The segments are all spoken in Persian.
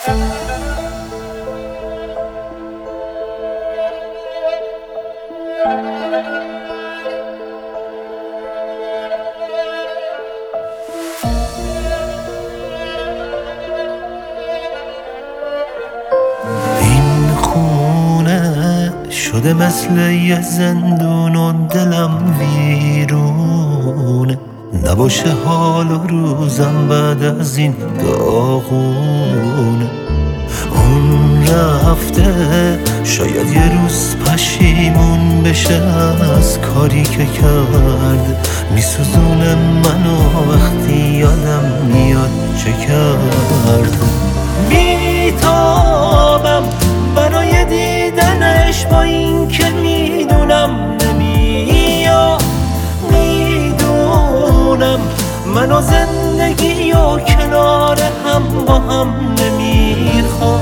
این خونه شده مثل یه زندون و دلم ویرونه، نباشه حال و روزم بعد از این داغونه. اون رفته شاید یه روز پشیمون بشه از کاری که کرد، میسوزونه منو وقتی یادم میاد چه کرد. میتابم برای دیدنش با این که میدونم نمیاد، میدونم منو زندگی و کنار هم با هم نمیخواد.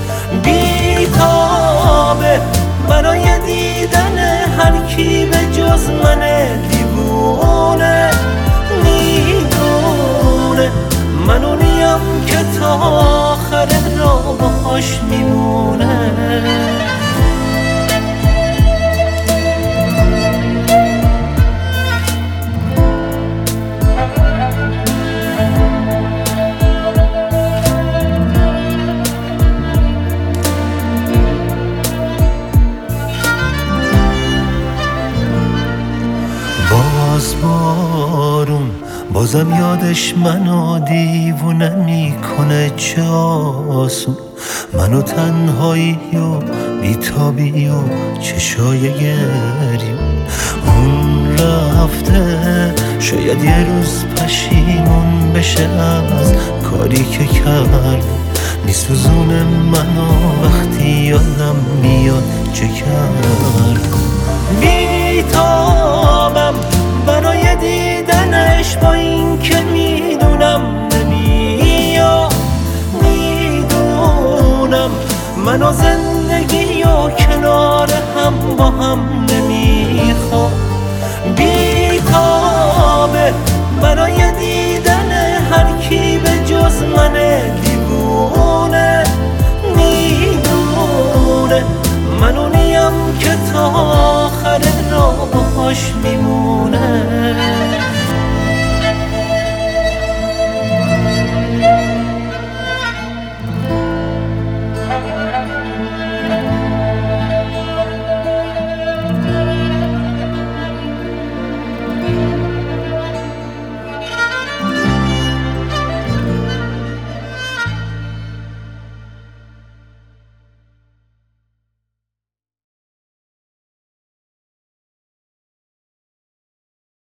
بیتابه برای دیدن هر کی به جز من دیوونه، میدونه منو نیم که تا آخر راه باهاش میمونه. باز بارون بازم یادش منو دیوونه میکنه، چه آسون منو تنهایی و بیتابی و چشای گریون. اون رفته شاید یه روز پشیمون بشه از کاری که کرد، میسوزونه منو وقتی یادم میاد چه کرد. بیتابم برای دیدنش با این که میدونم نمیاد، میدونم منو زندگی و کنار هم با هم نمیخواد. بیتابه برای دیدن هر کی به جز من دیوونه، میدونه منو نیم که تا آخر راه باهاش میمونه.